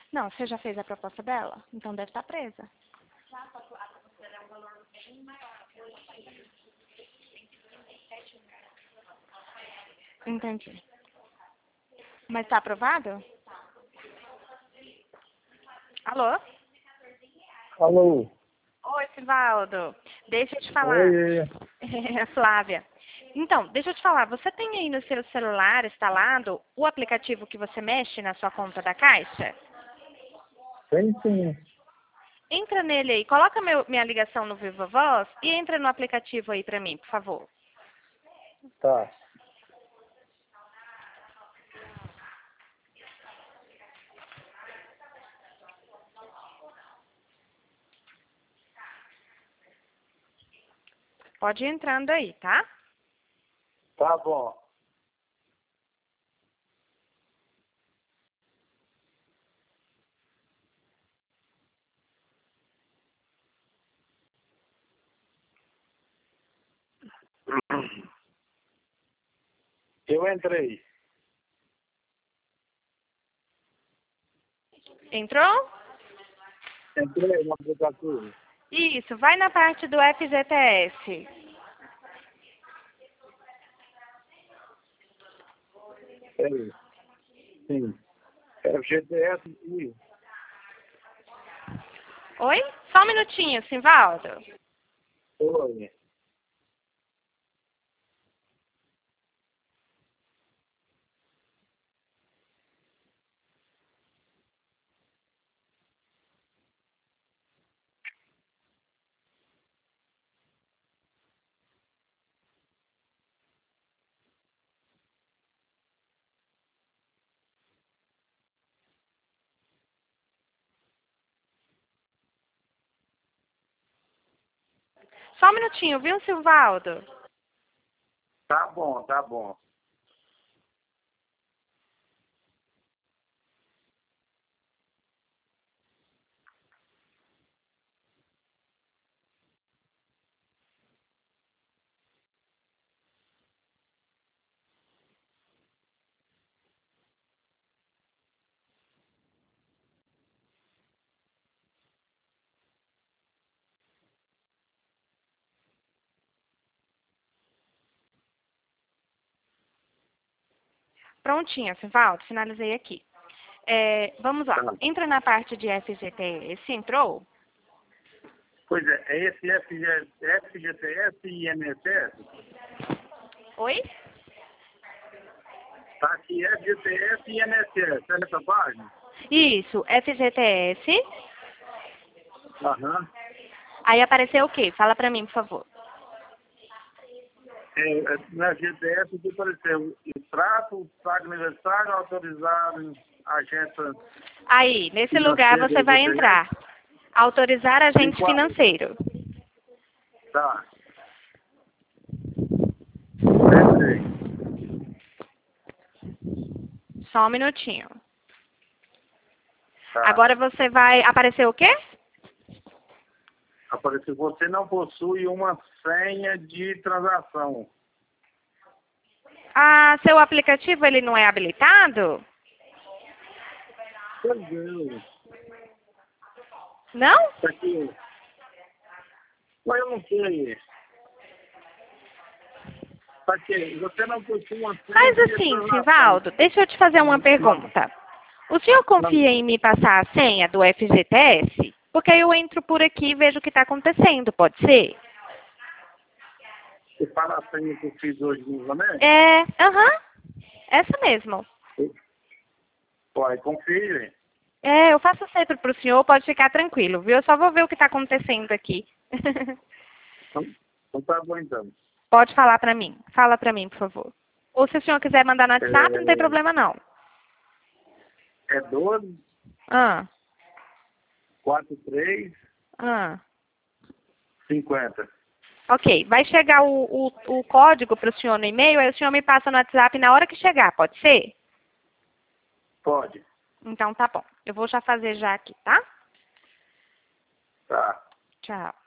Não, você já fez a proposta dela? Então deve estar presa. Entendi. Mas está aprovado? Alô? Alô? Oi, Sivaldo. Deixa eu te falar. Oi. Flávia. Então, deixa eu te falar. Você tem aí no seu celular instalado o aplicativo que você mexe na sua conta da Caixa? Tem sim. Entra nele aí. Coloca minha ligação no Viva Voz e entra no aplicativo aí pra mim, por favor. Tá. Pode ir entrando aí, tá? Tá bom. Eu entrei. Entrou? Entrei no aplicativo. Isso, vai na parte do FGTS. Peraí. Sim. FGTS e... Oi? Só um minutinho, Sivaldo. Oi. Só um minutinho, viu, Sivaldo? Tá bom, tá bom. Prontinho, Sivaldo, finalizei aqui. Vamos lá. Tá. Entra na parte de FGTS. Entrou? Pois é esse FGTS e INSS? Oi? Tá aqui FGTS e INSS. É nessa página? Isso, FGTS. Aham. Aí apareceu o quê? Fala pra mim, por favor. Na FGTS que apareceu extrato, pago aniversário, autorizado, agência Aí, nesse lugar financeira você vai FGTS. entrar. Autorizar Tem agente quatro. financeiro. Tá. Entrei. Só um minutinho. Tá. Agora você vai... Apareceu o quê? Apareceu, você não possui uma senha de transação. Ah, seu aplicativo ele não é habilitado? Pois é. Não? Tá aqui. Mas eu não sei. Tá aqui. Você não possui uma senha Mas de assim, transação. Sivaldo, deixa eu te fazer uma pergunta. O senhor confia em me passar a senha do FGTS? Porque aí eu entro por aqui e vejo o que está acontecendo, pode ser? Você fala a senha que eu fiz hoje no né? Essa mesmo. Pode, confie. Eu faço sempre para o senhor, pode ficar tranquilo, viu? Eu só vou ver o que está acontecendo aqui. Então tá bom então. Pode falar para mim. Fala para mim, por favor. Ou se o senhor quiser mandar no WhatsApp, não tem problema não. É 12, Ah, 43, ah. 50. Ok, vai chegar o código para o senhor no e-mail, aí o senhor me passa no WhatsApp na hora que chegar, pode ser? Pode. Então tá bom. Eu vou já fazer já aqui, tá? Tá. Tchau.